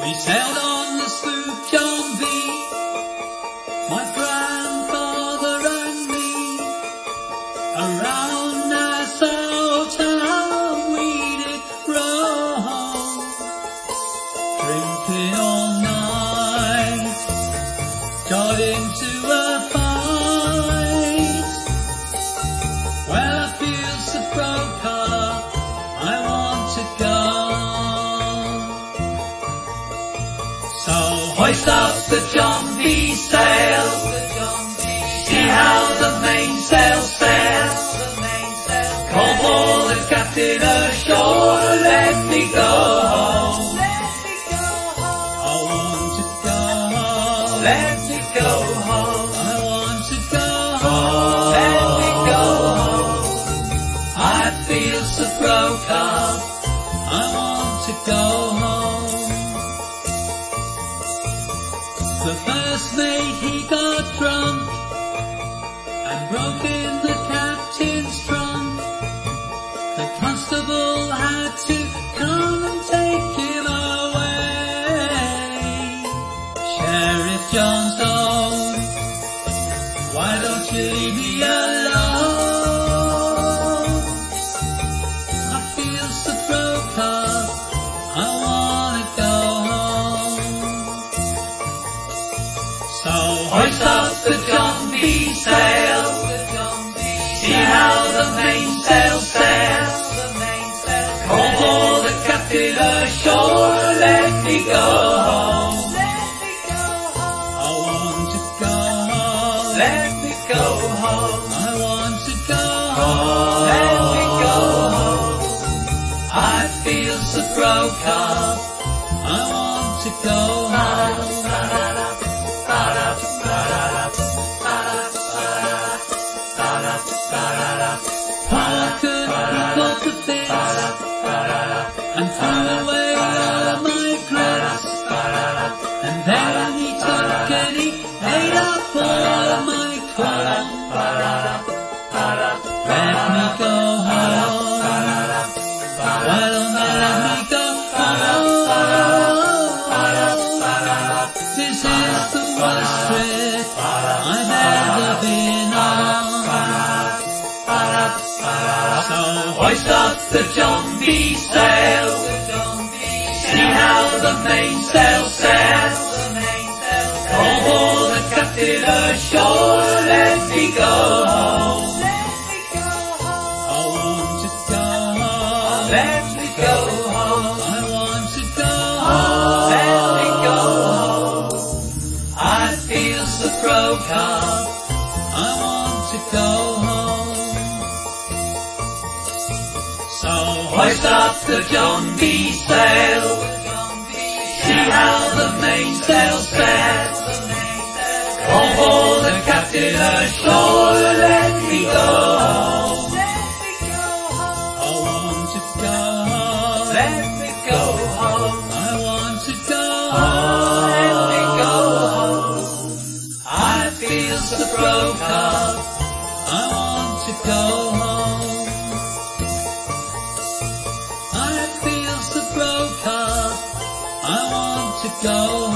We sailed on the sloop John B, my grandfather and me, around Nassau town we did roam, drinking all night, got into a fight. Well, I feel so broke up, I want to go. So hoist up the John B sail, see how the mainsail sails. Call for the captain ashore, let me go home. I want to go home. Let me go home. I want to go home. Let me go home. I feel so broke up, I want to go home. The first mate, he got drunk and broke in the captain's trunk. The constable had to come and take him away. Sheriff Johnstone, why don't you leave me alone? I feel so broke up, I wanna go home. So hoist up the John B sail, see how the mainsail sails. Call for the captain ashore, let me go home. I want to go home. Let me go home. I want to go home. Let me go home. I feel so broke up, I want to go home. Paul could pick up the bits and threw away all of my grits, and then he took and he ate up all of my corn. Let me go home. Why don't they let me go home? This is the worst trip I've ever been on. So hoist up the John B sail, see how the mainsail sails. Call for the captain ashore, let me go home. I want to go home. Let me go home. I want to go home. Let me go home. I feel so broke up, I want to go home. So hoist up the John B sail, see how the mainsail sails. Call for the captain ashore, let me go home. I want to go home. Let me go home. I want to go home. Let me go home. I feel so broke up, I want to go home. I feel so broke up, I want to go home.